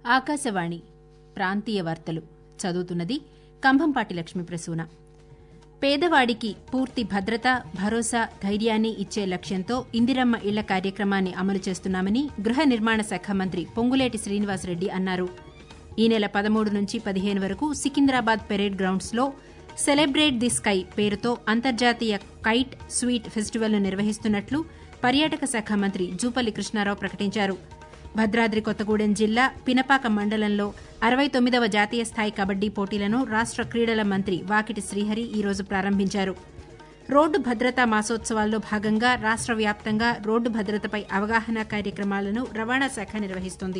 ఆకాశవాణి ప్రాంతీయ వార్తలు చదువుతున్నది కంభంపాటి లక్ష్మీ ప్రసూన. పేదవాడికి పూర్తి భద్రత, భరోసా, ధైర్యాన్ని ఇచ్చే లక్ష్యంతో ఇందిరమ్మ ఇళ్ల కార్యక్రమాన్ని అమలు చేస్తున్నామని గృహ నిర్మాణ శాఖ మంత్రి పొంగులేటి శ్రీనివాసరెడ్డి అన్నారు. ఈ నెల 13 నుంచి 15 వరకు సికింద్రాబాద్ పెరేడ్ గ్రౌండ్స్లో సెలబ్రేట్ ది స్కై పేరుతో అంతర్జాతీయ కైట్ స్వీట్ ఫెస్టివల్ను నిర్వహిస్తున్నట్లు పర్యాటక శాఖ మంత్రి జూపల్లి కృష్ణారావు ప్రకటించారు. భద్రాద్రి కొత్తగూడెం జిల్లా పినపాక మండలంలో 69వ జాతీయ స్థాయి కబడ్డీ పోటీలను రాష్ట క్రీడల మంత్రి వాకిటి శ్రీహరి ఈరోజు ప్రారంభించారు. రోడ్డు భద్రతా మాసోత్సవాల్లో భాగంగా రాష్ట వ్యాప్తంగా రోడ్డు భద్రతపై అవగాహన కార్యక్రమాలను రవాణా శాఖ నిర్వహిస్తోంది.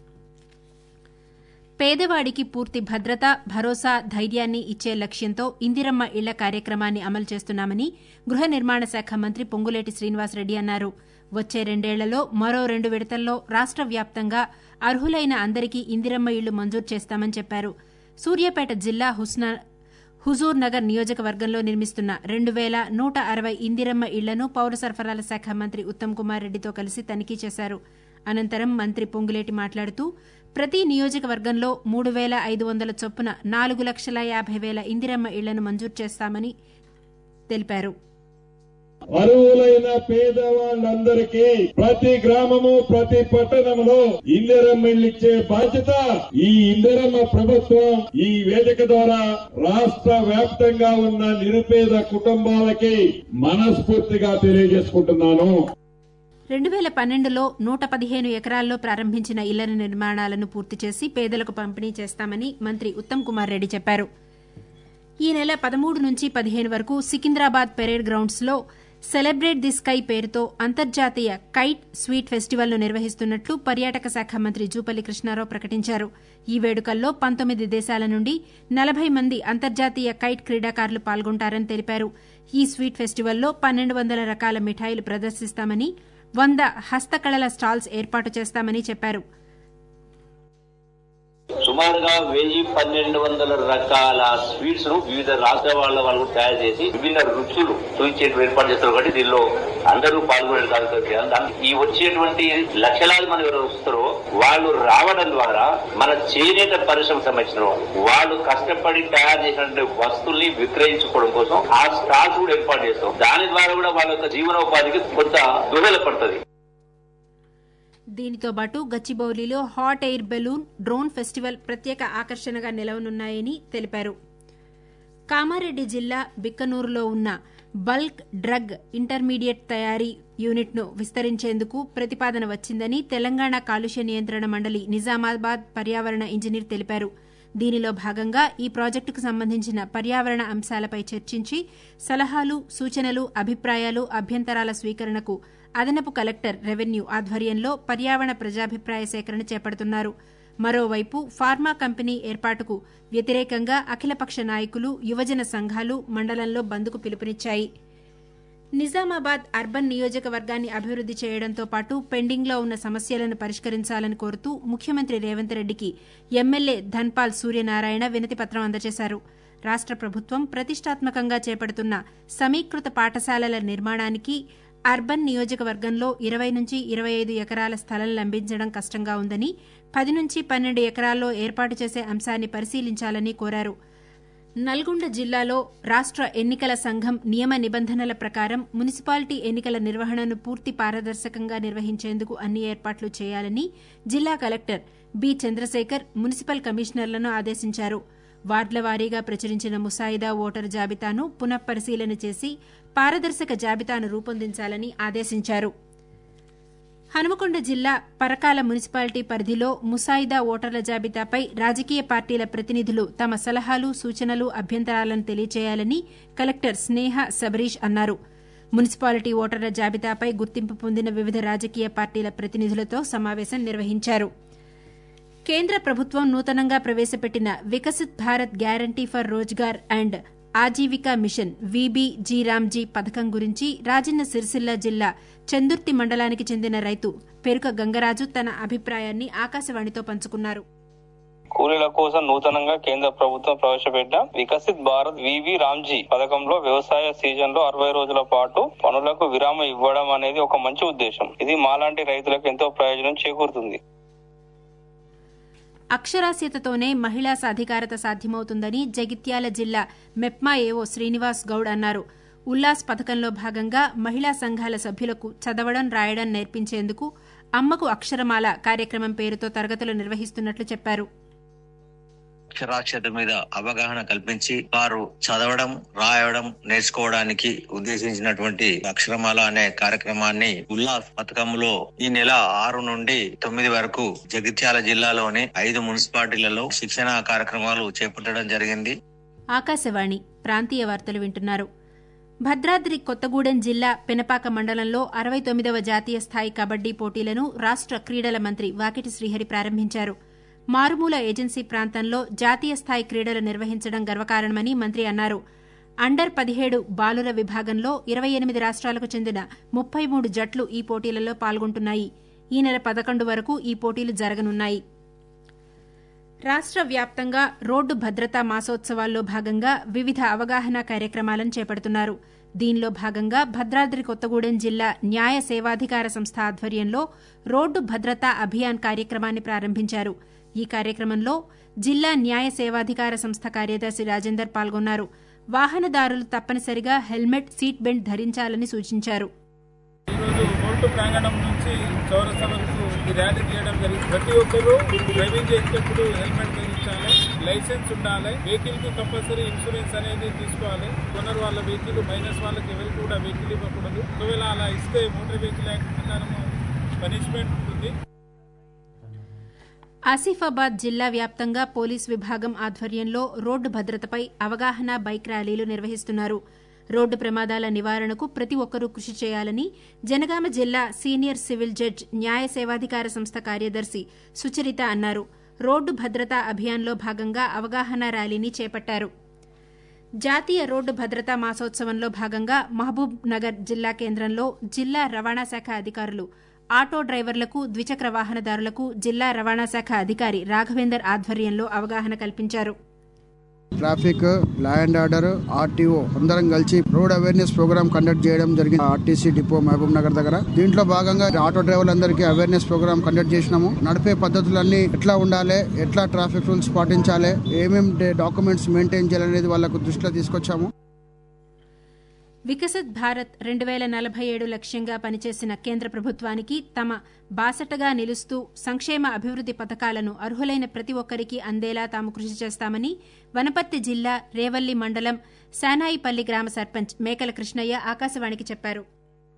పేదవాడికి పూర్తి భద్రత, భరోసా, ధైర్యాన్ని ఇచ్చే లక్ష్యంతో ఇందిరమ్మ ఇళ్ల కార్యక్రమాన్ని అమలు చేస్తున్నామని గృహ నిర్మాణ శాఖ మంత్రి పొంగులేటి శ్రీనివాసరెడ్డి అన్నారు. వచ్చే 2 ఏళ్లలో మరో 2 విడతల్లో రాష్ట వ్యాప్తంగా అర్హులైన అందరికీ ఇందిరమ్మ ఇళ్లు మంజూరు చేస్తామని చెప్పారు. సూర్యాపేట జిల్లా హుజూర్ నగర్ నియోజకవర్గంలో నిర్మిస్తున్న 2160 ఇందిరమ్మ ఇళ్లను పౌర సరఫరాల శాఖ మంత్రి ఉత్తమ్ కుమార్ రెడ్డితో కలిసి తనిఖీ చేశారు. అనంతరం మంత్రి పొంగులేటి మాట్లాడుతూ ప్రతి నియోజకవర్గంలో 3500 చొప్పున 4,50,000 ఇందిరమ్మ ఇళ్లను మంజూరు చేస్తామని తెలిపారు. అర్హులైన పేదవాళ్ళందరికీ ప్రతి గ్రామము, ప్రతి పట్టణంలో ఇందిరమ్మ ఇళ్లు ఇచ్చే బాధ్యత ఈ ఇందిరమ్మ ప్రభుత్వం ఈ వేదిక ద్వారా రాష్ట్ర వ్యాప్తంగా ఉన్న నిరుపేద కుటుంబాలకి మనస్ఫూర్తిగా తెలియజేసుకుంటున్నాను. 2012లో 115 ఎకరాల్లో ప్రారంభించిన ఇళ్ల నిర్మాణాలను పూర్తి చేసి పేదలకు పంపిణీ చేస్తామని మంత్రి ఉత్తమ్ కుమార్ రెడ్డి చెప్పారు. ఈ నెల 13 నుంచి 15 వరకు సికింద్రాబాద్ పెరేడ్ గ్రౌండ్స్లో సెలబ్రేట్ ది స్కై పేరుతో అంతర్జాతీయ కైట్ స్వీట్ ఫెస్టివల్ను నిర్వహిస్తున్నట్లు పర్యాటక శాఖ మంత్రి జూపల్లి కృష్ణారావు ప్రకటించారు. ఈ వేడుకల్లో 19 దేశాల నుండి 40 మంది అంతర్జాతీయ కైట్ క్రీడాకారులు పాల్గొంటారని తెలిపారు. ఈ స్వీట్ ఫెస్టివల్లో 1200 రకాల మిఠాయిలు ప్రదర్శిస్తామని, 100 హస్తకళల స్టాల్స్ ఏర్పాటు చేస్తామని చెప్పారు. సుమారుగా 1000-1200 రకాల స్వీట్స్ ను వివిధ రాష్ట్రాల వాళ్ళు తయారు చేసి విభిన్న రుచులు చూపించే ఏర్పాటు చేస్తారు. కాబట్టి దీనిలో అందరూ పాల్గొనే కార్యక్రమం. ఈ వచ్చేటువంటి లక్షలాది మంది ఎవరు వస్తారో వాళ్ళు రావడం ద్వారా మన చేనేత పరిశ్రమకు సంబంధించిన వాళ్ళు కష్టపడి తయారు చేసినటువంటి వస్తువుల్ని విక్రయించుకోవడం కోసం ఆ స్టాల్స్ కూడా ఏర్పాటు చేస్తాం. దాని ద్వారా కూడా వాళ్ళ యొక్క జీవనోపాధికి కొంత దోహదపడుతుంది. దీనితో పాటు గచ్చిబౌలిలో hot air balloon, drone festival ప్రత్యేక ఆకర్షణగా నిలవనున్నాయని తెలిపారు. కామారెడ్డి జిల్లా బిక్కనూరులో ఉన్న బల్క్ డ్రగ్ ఇంటర్మీడియట్ తయారీ యూనిట్ను విస్తరించేందుకు ప్రతిపాదన వచ్చిందని తెలంగాణ కాలుష్య నియంత్రణ మండలి నిజామాబాద్ పర్యావరణ ఇంజనీర్ తెలిపారు. దీనిలో భాగంగా ఈ ప్రాజెక్టుకు సంబంధించిన పర్యావరణ అంశాలపై చర్చించి సలహాలు, సూచనలు, అభిప్రాయాలు, అభ్యంతరాల స్వీకరణకు అదనపు కలెక్టర్ రెవెన్యూ ఆధ్వర్యంలో పర్యావరణ ప్రజాభిప్రాయ సేకరణ చేపడుతున్నారు. మరోవైపు ఫార్మా కంపెనీ ఏర్పాటుకు వ్యతిరేకంగా అఖిలపక్ష నాయకులు, యువజన సంఘాలు మండలంలో బంద్కు పిలుపునిచ్చాయి. నిజామాబాద్ అర్బన్ నియోజకవర్గాన్ని అభివృద్ది చేయడంతో పాటు పెండింగ్లో ఉన్న సమస్యలను పరిష్కరించాలని కోరుతూ ముఖ్యమంత్రి రేవంత్ రెడ్డికి ఎమ్మెల్యే ధన్పాల్ సూర్యనారాయణ వినతిపత్రం అందజేశారు. రాష్ట ప్రభుత్వం ప్రతిష్టాత్మకంగా చేపడుతున్న సమీకృత పాఠశాలల నిర్మాణానికి అర్బన్ నియోజకవర్గంలో 20 నుంచి 25 ఎకరాల స్థలం లభించడం కష్టంగా ఉందని, 10 నుంచి 12 ఎకరాల్లో ఏర్పాటు చేసే అంశాన్ని పరిశీలించాలని కోరారు. నల్గొండ జిల్లాలో రాష్ట ఎన్నికల సంఘం నియమ నిబంధనల ప్రకారం మున్సిపాలిటీ ఎన్నికల నిర్వహణను పూర్తి పారదర్శకంగా నిర్వహించేందుకు అన్ని ఏర్పాట్లు చేయాలని జిల్లా కలెక్టర్ బి చంద్రశేఖర్ మున్సిపల్ కమిషనర్లను ఆదేశించారు. వార్డుల వారీగా ప్రచురించిన ముసాయిదా ఓటరు జాబితాను పునఃపరిశీలన చేసి పారదర్శక జాబితాను రూపొందించాలని ఆదేశించారు. హనుమకొండ జిల్లా పరకాల మున్సిపాలిటీ పరిధిలో ముసాయిదా ఓటర్ల జాబితాపై రాజకీయ పార్టీల ప్రతినిధులు తమ సలహాలు, సూచనలు, అభ్యంతరాలను తెలియజేయాలని కలెక్టర్ స్నేహ సబరీష్ అన్నారు. మున్సిపాలిటీ ఓటర్ల జాబితాపై గుర్తింపు పొందిన వివిధ రాజకీయ పార్టీల ప్రతినిధులతో సమావేశం నిర్వహించారు. కేంద్ర ప్రభుత్వం నూతనంగా ప్రవేశపెట్టిన Viksit Bharat guarantee for Rozgar and Ajeevika mission VBG-రామ్జీ పథకం గురించి రాజన్న సిరిసిల్ల జిల్లా చందుర్తి మండలానికి చెందిన రైతు పెరుక గంగరాజు తన అభిప్రాయాన్ని ఆకాశవాణితో పంచుకున్నారు. కూలీల కోసం నూతనంగా కేంద్ర ప్రభుత్వం ప్రవేశపెట్టిన వికసిత్ భారత్ VB-రామ్జీ పథకంలో వ్యవసాయ సీజన్ లో 60 రోజుల పాటు పనులకు విరామం ఇవ్వడం అనేది ఒక మంచి ఉద్దేశం. ఇది మాలాంటి రైతులకు ఎంతో ప్రయోజనం చేకూరుతుంది. అక్షరాస్యతతోనే మహిళా సాధికారత సాధ్యమవుతుందని జగిత్యాల జిల్లా మెప్మా ఏవో శ్రీనివాస్ గౌడ్ అన్నారు. ఉల్లాస్ పథకంలో భాగంగా మహిళా సంఘాల సభ్యులకు చదవడం రాయడం నేర్పించేందుకు అమ్మకు అక్షరమాల కార్యక్రమం పేరుతో తరగతులు నిర్వహిస్తున్నట్లు చెప్పారు. అక్షరాస్యత మీద అవగాహన కల్పించి వారు చదవడం రాయడం నేర్చుకోవడానికి ఉద్దేశించినటువంటి అక్షరమాల అనే కార్యక్రమాన్ని ఉల్లాస్ పథకంలో ఈ నెల 6 నుండి 9 వరకు జగిత్యాల జిల్లాలోని 5 మున్సిపాలిటీలలో శిక్షణ కార్యక్రమాలు చేపట్టడం జరిగింది. ఆకాశవాణి ప్రాంతీయ వార్తలు వింటున్నారు. భద్రాద్రి కొత్తగూడెం జిల్లా పెనపాక మండలంలో 69వ జాతీయ స్థాయి కబడ్డీ పోటీలను రాష్ట క్రీడల మంత్రి వాకిటి శ్రీహరి ప్రారంభించారు. మారుమూల ఏజెన్సీ ప్రాంతంలో జాతీయ స్థాయి క్రీడలు నిర్వహించడం గర్వకారణమని మంత్రి అన్నారు. అండర్ 17 బాలుర విభాగంలో 28 రాష్ట్రాలకు చెందిన 33 జట్లు ఈ పోటీలలో పాల్గొంటున్నాయి. ఈ నెల 11 వరకు ఈ పోటీలు జరగనున్నాయి. రాష్ట్ర వ్యాప్తంగా రోడ్డు భద్రతా మాసోత్సవాల్లో భాగంగా వివిధ అవగాహన కార్యక్రమాలను చేపడుతున్నారు. దీనిలో భాగంగా భద్రాద్రి కొత్తగూడెం జిల్లా న్యాయ సేవాధికార సంస్థ ఆధ్వర్యంలో రోడ్డు భద్రతా అభియాన్ కార్యక్రమాన్ని ప్రారంభించారు. ఈ కార్యక్రమంలో జిల్లా న్యాయ సేవాధికార సంస్థ కార్యదర్శి రాజేందర్ పాల్గొన్నారు. వాహనదారులు తప్పనిసరిగా హెల్మెట్, సీట్ బెల్ట్ ధరించాలని సూచించారు. ఈరోజు కోర్టు ప్రాంగణం నుంచి చౌరస్తా వరకు ఈ ర్యాలీ తీయడం జరిగింది. ప్రతి ఒక్కరూ డ్రైవింగ్ చేసేటప్పుడు హెల్మెట్ ధరించాలి, లైసెన్స్ ఉండాలి, వెహికల్ కి కంపల్సరీ ఇన్సూరెన్స్ అనేది తీసుకోవాలి. ఓనర్ వాళ్ళ వెహికల్ మైనస్ వాళ్ళకి ఎవరికి కూడా వెహికల్ ఇవ్వకూడదు. ఒకవేళ అలా ఇస్తే మోటార్ వెహికల్ యాక్ట్ ప్రకారం పనిష్మెంట్ ఉంటుంది. ఆసిఫాబాద్ జిల్లా వ్యాప్తంగా పోలీస్ విభాగం ఆధ్వర్యంలో రోడ్డు భద్రతపై అవగాహన బైక్ ర్యాలీలు నిర్వహిస్తున్నారు. రోడ్డు ప్రమాదాల నివారణకు ప్రతి ఒక్కరూ కృషి చేయాలని జనగామ జిల్లా సీనియర్ సివిల్ జడ్జ్ న్యాయ సేవాధికార సంస్థ కార్యదర్శి సుచరిత అన్నారు. రోడ్డు భద్రతా అభియాన్లో భాగంగా అవగాహన ర్యాలీని చేపట్టారు. జాతీయ రోడ్డు భద్రతా మాసోత్సవంలో భాగంగా మహబూబ్ నగర్ జిల్లా కేంద్రంలో జిల్లా రవాణా శాఖ అధికారులు ఆటో డ్రైవర్లకు, ద్విచక్ర వాహనదారులకు జిల్లా రవాణా శాఖ అధికారి రాఘవేందర్ ఆధ్వర్యంలో అవగాహన కల్పించారు. Traffic, law and order, RTO అందరం కలిసి రోడ్ అవేర్నెస్ ప్రోగ్రామ్ కండక్ట్ చేయడం జరిగింది. ఆర్టీసీ డిపో మహబూబ్ నగర్ దగ్గర. దీంట్లో భాగంగా ఆటో డ్రైవర్లందరికీ అవేర్నెస్ ప్రోగ్రామ్ కండక్ట్ చేసినాము. నడిపే పద్ధతులన్నీ ఎట్లా ఉండాలి, ఎట్లా ట్రాఫిక్ రూల్స్ పాటించాలి, ఏమేమి డాక్యుమెంట్స్ మెయింటైన్ చేయాలనేది వాళ్ళకు దృష్టిలో తీసుకొచ్చాము. వికసిత్ భారత్ 2047 లక్ష్యంగా పనిచేసిన కేంద్ర ప్రభుత్వానికి తమ బాసటగా నిలుస్తూ సంక్షేమ అభివృద్ది పథకాలను అర్హులైన ప్రతి ఒక్కరికి అందేలా తాము కృషి చేస్తామని వనపర్తి జిల్లా రేవల్లి మండలం శానాయిపల్లి గ్రామ సర్పంచ్ మేకల కృష్ణయ్య ఆకాశవాణికి చెప్పారు.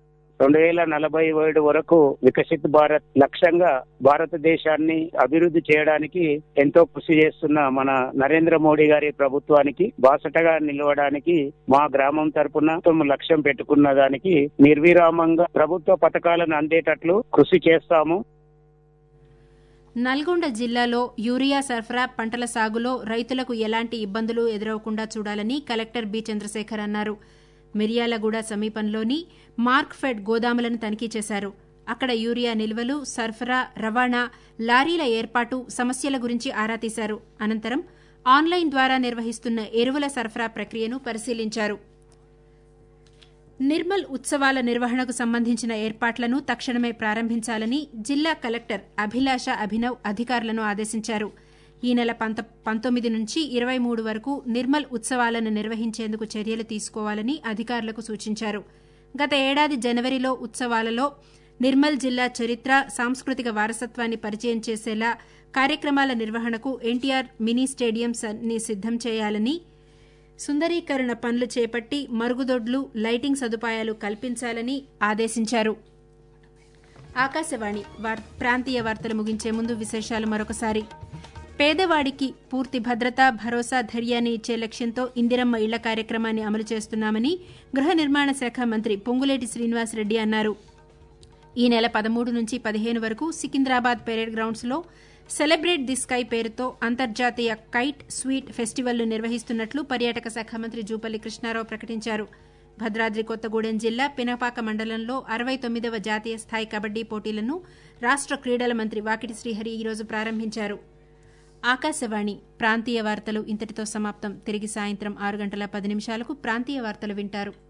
2047 వరకు వికసిత్ భారత్ లక్ష్యంగా భారతదేశాన్ని అభివృద్ధి చేయడానికి ఎంతో కృషి చేస్తున్న మన నరేంద్ర మోడీ గారి ప్రభుత్వానికి బాసటగా నిలవడానికి మా గ్రామం తరపున లక్ష్యం పెట్టుకున్న దానికి నిర్విరామంగా ప్రభుత్వ పథకాలను అందేటట్లు కృషి చేస్తాము. నల్గొండ జిల్లాలో యూరియా సరఫరా, పంటల సాగులో రైతులకు ఎలాంటి ఇబ్బందులు ఎదురవకుండా చూడాలని కలెక్టర్ బి చంద్రశేఖర్ అన్నారు. మిర్యాలగూడ సమీపంలోని మార్క్ఫెడ్ గోదాములను తనిఖీ చేశారు. అక్కడ యూరియా నిల్వలు, సరఫరా, రవాణా, లారీల ఏర్పాటు సమస్యల గురించి ఆరా తీశారు. అనంతరం ఆన్లైన్ ద్వారా నిర్వహిస్తున్న ఎరువుల సరఫరా ప్రక్రియను పరిశీలించారు. నిర్మల్ ఉత్సవాల నిర్వహణకు సంబంధించిన ఏర్పాట్లను తక్షణమే ప్రారంభించాలని జిల్లా కలెక్టర్ అభిలాష అభినవ్ అధికారులను ఆదేశించారు. ఈ నెల 19 నుంచి 23 వరకు నిర్మల్ ఉత్సవాలను నిర్వహించేందుకు చర్యలు తీసుకోవాలని అధికారులకు సూచించారు. గత ఏడాది జనవరిలో ఉత్సవాలలో నిర్మల్ జిల్లా చరిత్ర, సాంస్కృతిక వారసత్వాన్ని పరిచయం చేసేలా కార్యక్రమాల నిర్వహణకు ఎన్టీఆర్ మినీ స్టేడియంని సిద్దం చేయాలని, సుందరీకరణ పనులు చేపట్టి మరుగుదొడ్లు, లైటింగ్ సదుపాయాలు కల్పించాలని ఆదేశించారు. ఆకాశవాణి ప్రాంతీయ వార్తలు ముగించే ముందు విశేషాలు మరొకసారి. పేదవాడికి పూర్తి భద్రత, భరోసా, ధైర్యాన్ని ఇచ్చే లక్ష్యంతో ఇందిరమ్మ ఇళ్ల కార్యక్రమాన్ని అమలు చేస్తున్నామని గృహ నిర్మాణ శాఖ మంత్రి పొంగులేటి శ్రీనివాసరెడ్డి అన్నారు. ఈ నెల 13 నుంచి 15 వరకు సికింద్రాబాద్ పెరేడ్ గ్రౌండ్స్లో సెలబ్రేట్ ది స్కై పేరుతో అంతర్జాతీయ కైట్ స్వీట్ ఫెస్టివల్ను నిర్వహిస్తున్నట్లు పర్యాటక శాఖ మంత్రి జూపల్లి కృష్ణారావు ప్రకటించారు. భద్రాద్రి కొత్తగూడెం జిల్లా పినపాక మండలంలో 69వ జాతీయ స్థాయి కబడ్డీ పోటీలను రాష్ట క్రీడల మంత్రి వాకిటి శ్రీహరి ఈరోజు ప్రారంభించారు. ఆకాశవాణి ప్రాంతీయ వార్తలు ఇంతటితో సమాప్తం. తిరిగి సాయంత్రం 6 గంటల 10 నిమిషాలకు ప్రాంతీయ వార్తలు వింటారు.